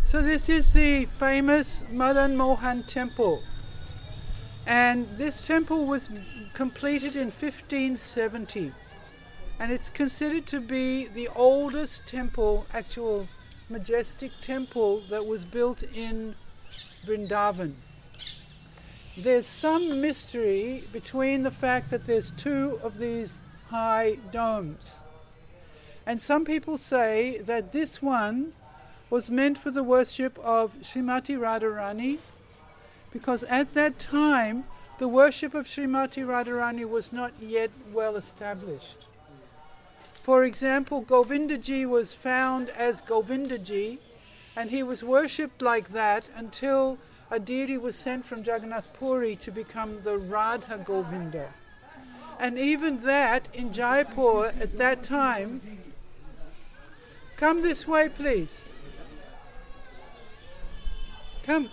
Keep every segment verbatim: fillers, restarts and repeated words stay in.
So this is the famous Madan Mohan temple, and this temple was completed in fifteen seventy, and it's considered to be the oldest temple, actual majestic temple that was built in Vrindavan. There's some mystery between the fact that there's two of these high domes, and some people say that this one was meant for the worship of Srimati Radharani, because at that time the worship of Srimati Radharani was not yet well established. For example, Govindaji was found as Govindaji, and he was worshipped like that until a deity was sent from Jagannath Puri to become the Radha Govinda. And even that in Jaipur at that time, come this way please. Come.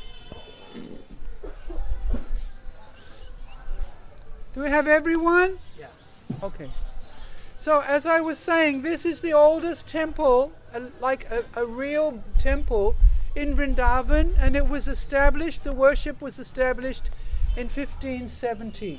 Do we have everyone? Yeah. Okay. So as I was saying, this is the oldest temple, uh, like a, a real temple in Vrindavan, and it was established, the worship was established in fifteen seventy.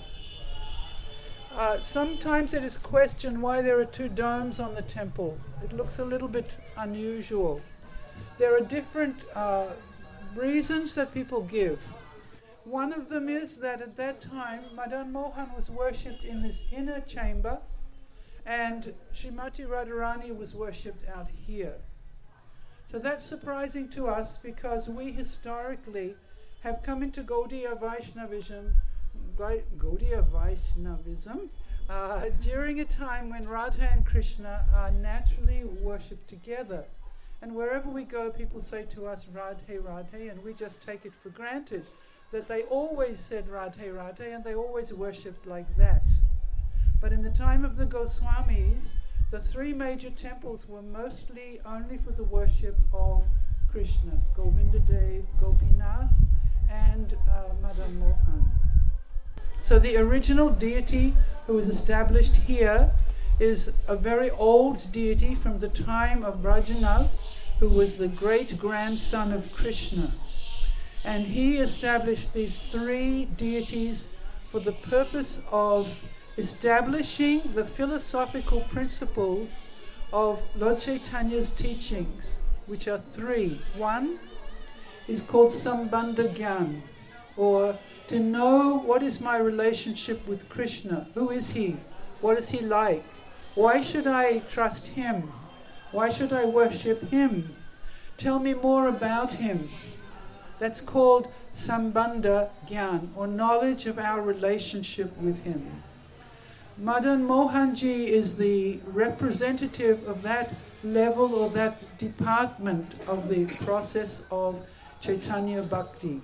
Uh, sometimes it is questioned why there are two domes on the temple. It looks a little bit unusual. There are different uh, reasons that people give. One of them is that at that time Madan Mohan was worshipped in this inner chamber, and Srimati Radharani was worshipped out here. So that's surprising to us, because we historically have come into Gaudiya Vaishnavism, Gaudiya Vaishnavism uh, during a time when Radha and Krishna are naturally worshipped together. And wherever we go, people say to us, Radhe, Radhe, and we just take it for granted that they always said Radhe, Radhe, and they always worshipped like that. But in the time of the Goswamis, the three major temples were mostly only for the worship of Krishna, Govinda Dev, Gopinath, and uh, Madan Mohan. So the original deity who was established here is a very old deity from the time of Brajanath, who was the great-grandson of Krishna. And he established these three deities for the purpose of establishing the philosophical principles of Lord Chaitanya's teachings, which are three. One is called Sambandha Gyan, or to know what is my relationship with Krishna. Who is he? What is he like? Why should I trust him? Why should I worship him? Tell me more about him. That's called Sambandha Gyan, or knowledge of our relationship with him. Madan Mohanji is the representative of that level or that department of the process of Chaitanya Bhakti.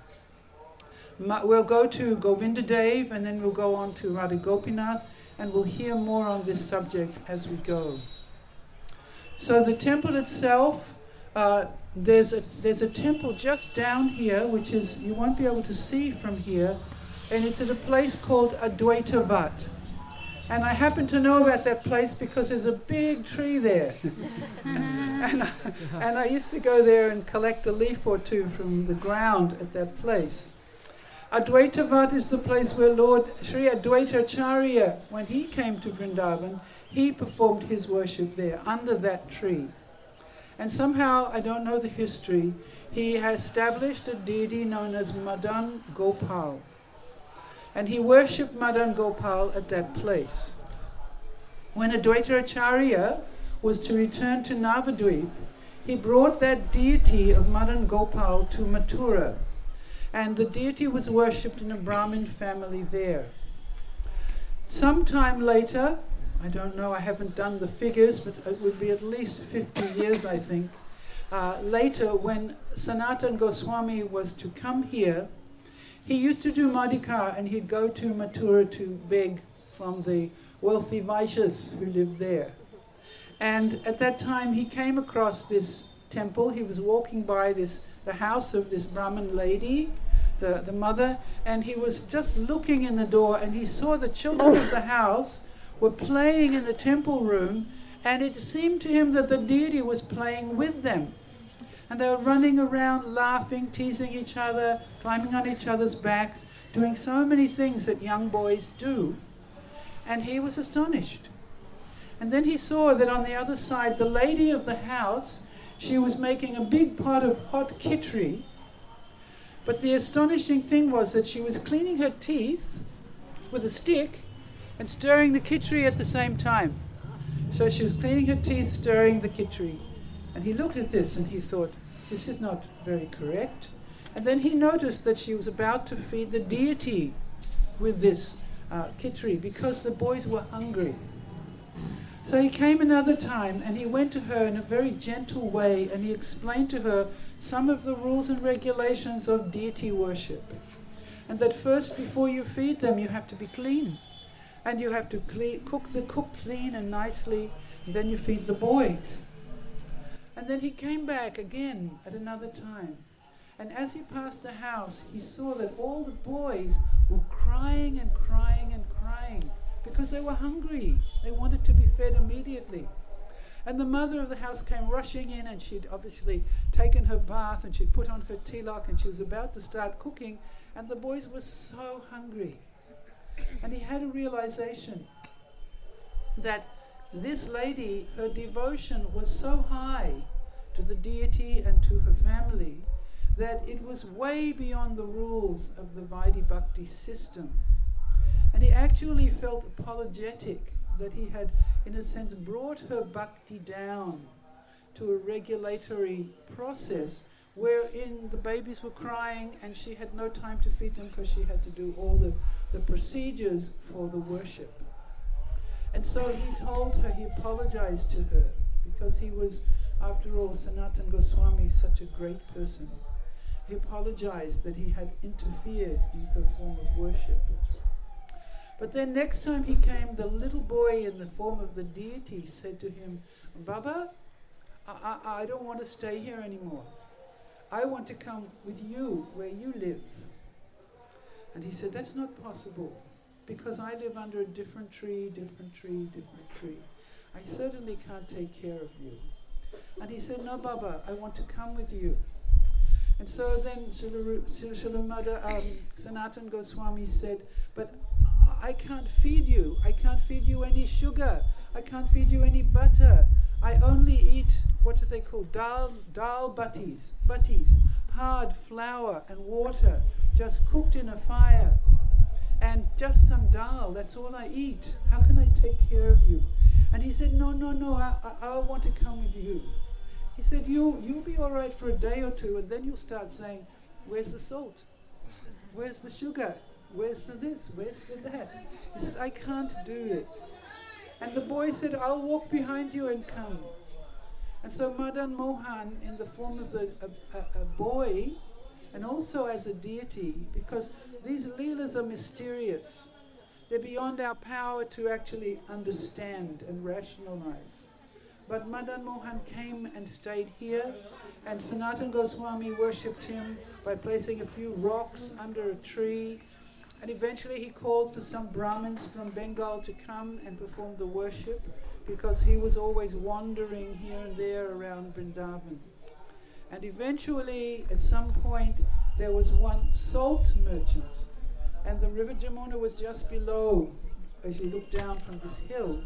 Ma- we'll go to Govinda Dev, and then we'll go on to Radha Gopinath, and we'll hear more on this subject as we go. So the temple itself, uh, there's a there's a temple just down here, which is, you won't be able to see from here, and it's at a place called Advaita Vat. And I happen to know about that place because there's a big tree there. and, I, and I used to go there and collect a leaf or two from the ground at that place. Advaita Vat is the place where Lord Sri Advaita Acharya, when he came to Vrindavan, he performed his worship there, under that tree. And somehow, I don't know the history, he has established a deity known as Madan Gopal. And he worshipped Madan Gopal at that place. When Advaita Acharya was to return to Navadvip, he brought that deity of Madan Gopal to Mathura. And the deity was worshipped in a Brahmin family there. Sometime later, I don't know, I haven't done the figures, but it would be at least fifty years, I think. Uh, later, when Sanatan Goswami was to come here, he used to do Madhika, and he'd go to Mathura to beg from the wealthy Vaishyas who lived there. And at that time, he came across this temple. He was walking by this the house of this Brahmin lady, the, the mother, and he was just looking in the door, and he saw the children of the house were playing in the temple room, and it seemed to him that the deity was playing with them. And they were running around, laughing, teasing each other, climbing on each other's backs, doing so many things that young boys do. And he was astonished. And then he saw that on the other side, the lady of the house, she was making a big pot of hot kitri. But the astonishing thing was that she was cleaning her teeth with a stick and stirring the kitri at the same time. So she was cleaning her teeth, stirring the kitri. And he looked at this and he thought, this is not very correct. And then he noticed that she was about to feed the deity with this uh, kitri because the boys were hungry. So he came another time and he went to her in a very gentle way and he explained to her some of the rules and regulations of deity worship. And that first, before you feed them, you have to be clean. And you have to cle- cook the cook clean and nicely, and then you feed the boys. And then he came back again at another time. And as he passed the house, he saw that all the boys were crying and crying and crying because they were hungry. They wanted to be fed immediately. And the mother of the house came rushing in, and she'd obviously taken her bath and she'd put on her tilak and she was about to start cooking, and the boys were so hungry. And he had a realization that this lady, her devotion was so high to the deity and to her family that it was way beyond the rules of the Vaidhi Bhakti system. And he actually felt apologetic that he had, in a sense, brought her bhakti down to a regulatory process wherein the babies were crying and she had no time to feed them because she had to do all the, the procedures for the worship. And so he told her, he apologized to her, because he was, after all, Sanatana Goswami, such a great person. He apologized that he had interfered in her form of worship. But then next time he came, the little boy in the form of the deity said to him, Baba, I, I, I don't want to stay here anymore. I want to come with you where you live. And he said, that's not possible, because I live under a different tree, different tree, different tree. I certainly can't take care of you. And he said, no, Baba, I want to come with you. And so then Srilamada um, Sanatana Goswami said, but I can't feed you. I can't feed you any sugar. I can't feed you any butter. I only eat, what do they call, dal, dal butties, butties, hard flour and water, just cooked in a fire. And just some dal, that's all I eat. How can I take care of you? And he said, no, no, no, I, I, I want to come with you. He said, you, you'll be all right for a day or two, and then you'll start saying, where's the salt? Where's the sugar? Where's the this? Where's the that? He says, I can't do it. And the boy said, I'll walk behind you and come. And so Madan Mohan, in the form of a, a, a boy, and also as a deity, because these leelas are mysterious. They're beyond our power to actually understand and rationalize. But Madan Mohan came and stayed here, and Sanatana Goswami worshipped him by placing a few rocks under a tree. And eventually he called for some Brahmins from Bengal to come and perform the worship, because he was always wandering here and there around Vrindavan. And eventually, at some point, there was one salt merchant, and the river Jamuna was just below, as you look down from this hill.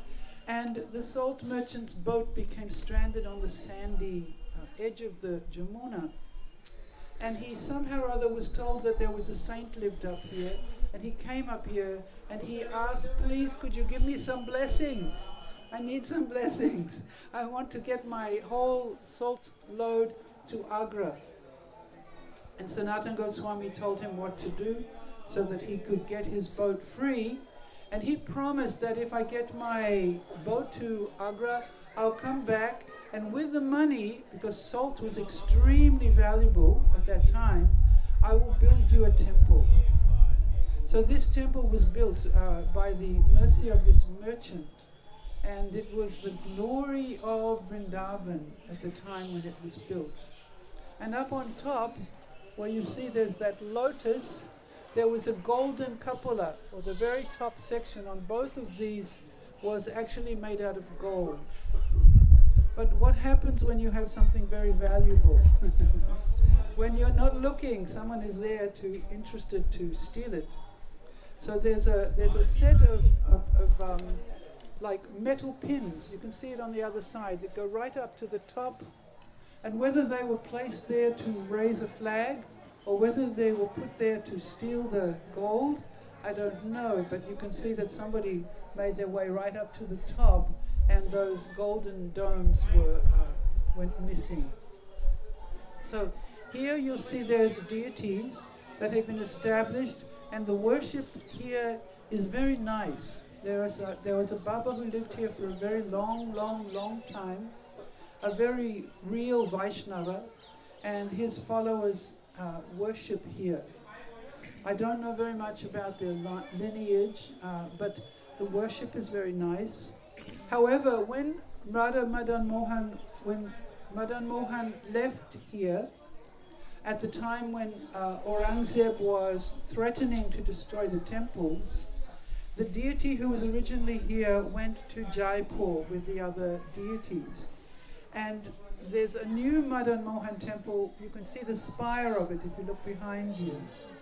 And the salt merchant's boat became stranded on the sandy uh, edge of the Jamuna. And he somehow or other was told that there was a saint lived up here, and he came up here and he asked, please, could you give me some blessings? I need some blessings. I want to get my whole salt load to Agra. And Sanatana Goswami told him what to do so that he could get his boat free. And he promised that if I get my boat to Agra, I'll come back, and with the money, because salt was extremely valuable at that time, I will build you a temple. So this temple was built uh, by the mercy of this merchant, and it was the glory of Vrindavan at the time when it was built. And up on top, where you see there's that lotus, there was a golden cupola, or the very top section on both of these was actually made out of gold. But what happens when you have something very valuable? When you're not looking, someone is there to interested to steal it. So there's a there's a set of, of, of um, like metal pins. You can see it on the other side that go right up to the top. And whether they were placed there to raise a flag or whether they were put there to steal the gold, I don't know. But you can see that somebody made their way right up to the top, and those golden domes were uh, went missing. So here you'll see there's deities that have been established, and the worship here is very nice. There was a, there was a Baba who lived here for a very long, long, long time, a very real Vaishnava, and his followers uh, worship here. I don't know very much about their li- lineage, uh, but the worship is very nice. However, when Radha Madan Mohan, when Madan Mohan left here, at the time when uh, Aurangzeb was threatening to destroy the temples, the deity who was originally here went to Jaipur with the other deities. And there's a new Madan Mohan temple. You can see the spire of it if you look behind you.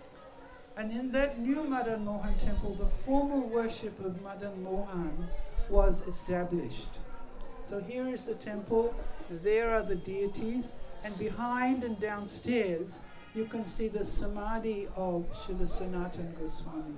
And in that new Madan Mohan temple, the formal worship of Madan Mohan was established. So here is the temple, there are the deities, and behind and downstairs you can see the samadhi of Srila Sanatana Goswami.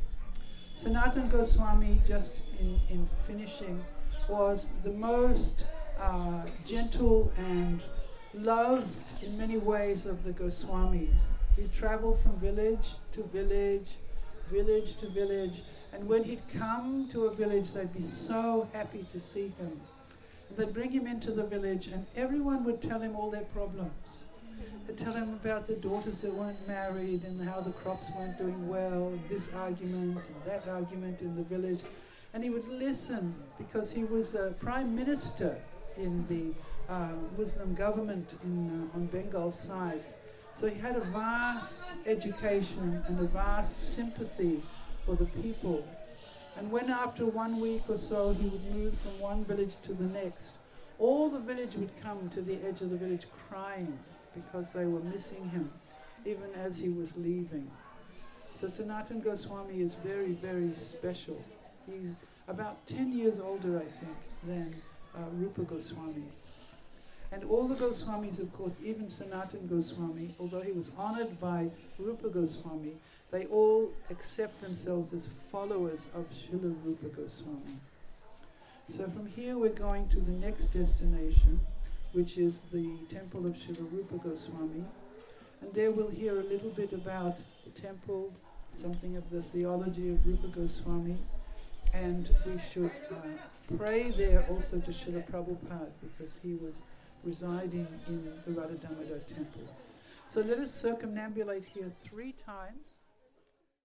Sanatana Goswami, just in, in finishing, was the most uh, gentle and loved in many ways of the Goswamis. He traveled from village to village, village to village, and when he'd come to a village, they'd be so happy to see him. And they'd bring him into the village, and everyone would tell him all their problems. They'd tell him about the daughters that weren't married, and how the crops weren't doing well, and this argument and that argument in the village. And he would listen, because he was a prime minister in the uh, Muslim government in, uh, on Bengal's side. So he had a vast education and a vast sympathy for the people. And when after one week or so he would move from one village to the next, all the village would come to the edge of the village crying because they were missing him, even as he was leaving. So Sanatana Goswami is very, very special. He's about ten years older, I think, than uh, Rupa Goswami. And all the Goswamis, of course, even Sanatana Goswami, although he was honored by Rupa Goswami, they all accept themselves as followers of Srila Rupa Goswami. So from here we're going to the next destination, which is the temple of Srila Rupa Goswami. And there we'll hear a little bit about the temple, something of the theology of Rupa Goswami, and we should uh, pray there also to Srila Prabhupada, because he was residing in the Radha Damodar temple. So let us circumambulate here three times.